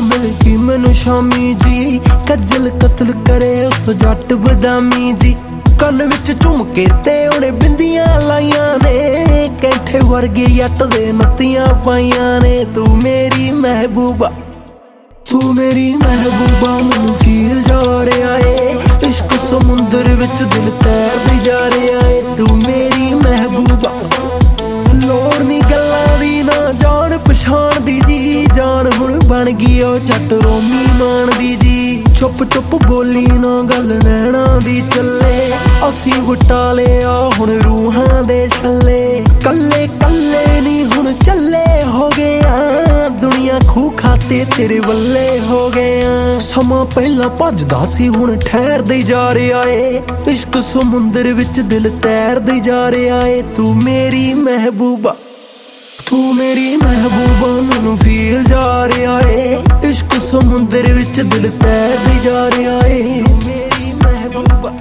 मिल गई मैनू शामी जी, कज्जल कतल करे उतो जट बदामी जी। कन्न विच झुमके ते उहने बिंदियां लाइयां ने, कैंठे वर्गे जट दे नत्तियां पाइयां ने। तू मेरी महबूबा, तू मेरी महबूबा, मैनू फील जा रहा है। इश्क समुंदर विच दिल तैरदे जा रहा है। तू मेरी महबूबा, लोड़ नी गल्लां दी ना जान पछाण दी जी, जान हुण बन गई ओ जट रोमी मान दी जी। चुप चुप बोली ना गल नैना दी चले, असी वटाले आ हुण रूहां दे छल्ले। कल्ले कल्ले नी हुण चले हो गए आ, दुनिया खूह खाते तेरे वल्ले हो गए आ। समा पहला भजदा सी हुण ठहरदे जा रहा है। इश्क समुंदर विच दिल तैरदे जा रहा है। तू मेरी महबूबा, तू मेरी महबूबा, मैनू फील जा रहा है। इश्क समुंदर विच दिल तैरदे जा रहा है। मेरी महबूबा,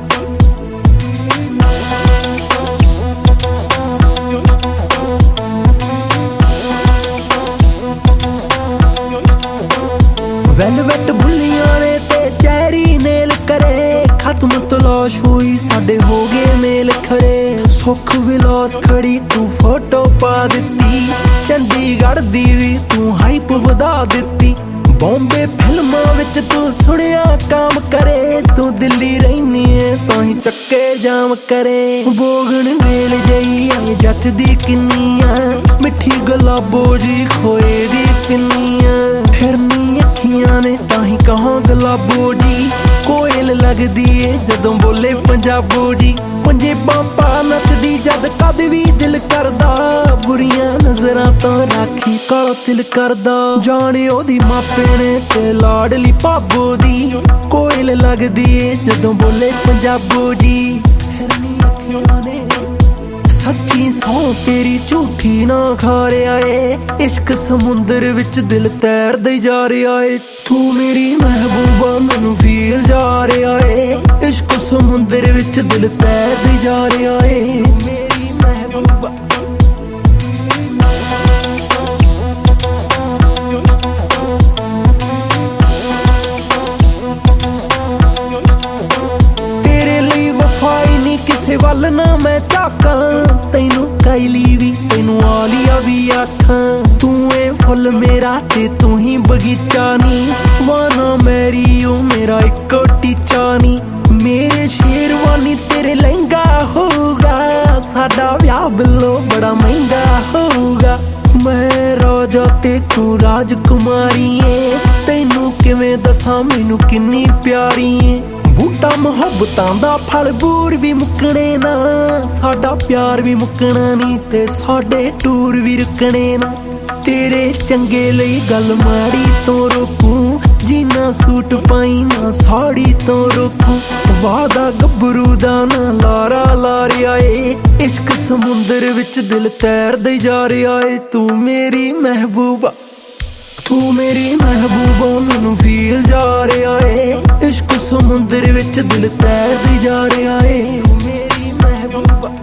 वेलवेट बुलियां ने ते चेरी नेल करे, खत्म तलाश हुई साडे हो गए मेल खरे। सुख विलास खड़ी तू फोटो पा दित्ती, चंडीगढ़ दी भी तू हाइप वधा दित्ती। बॉम्बे फिल्मां विच तू सुनिया काम करे, तू दिल्ली रहनी है ताही चक्के जाम करे। बोगन वेल जई आई जचदी किन्नियां, मिठी गुलाबो जी खोए दी पिन्नियां। फिरनी अखियां ने ताही कहां गुलाबो जी, कोयल लगदी है जदों बोले पंजाबो जी। पंजेबां पा नचदी जद कद भी दिल करदा, बुरियां नजरां तो राखी काला तिल करदा। जाने ओदी मापे ने ते लाडली भाबो दी, कोयल लगदी है जदों बोले पंजाबो जी। फिरनी अखियां ने सच्ची सौ तेरी झूठी ना खा रहा है। इश्क समुंदर विच दिल तैरदे जा रहा है। तू मेरी महबूबा, मैनू फील जा रहा है। इश्क समुंदर विच दिल तैरदे जा रहा है। मेरी महबूबा, तेरे लिए वफाई नी किसे वल ना मैं झाकां, तैनू काइली भी तैनू आलिया भी आखां। तू ए फुल मेरा ते तू ही बगीचा नी, वाना मेरी ओ मेरा इको टीचा नी। मेरे शेरवानी तेरे लहंगा होगा, साडा ब्याह बिल्लो बड़ा महंगा होगा। मैं राजा ते तू राजकुमारी है, तैनू किवें दसां मैनू किन्नी प्यारी है। बूटा मुहब्बतां दा फल बूर भी मुकने ना, साडा प्यार भी मुकना नी ते साडे टूर भी रुकने ना। तेरे चंगे लई गल माड़ी तो रोकूं, जीना सूट पाई ना साड़ी तो रोकूं। वादा गब्बरू दा ना लारा ला रहा है। इश्क समुंदर विच दिल तैरदे जा रहा है। तू मेरी महबूबा, तू मेरी महबूबा, मैनू फील जा रहा है। इश्क समुंदर विच दिल तैरदे जा रहा है। मेरी महबूबा।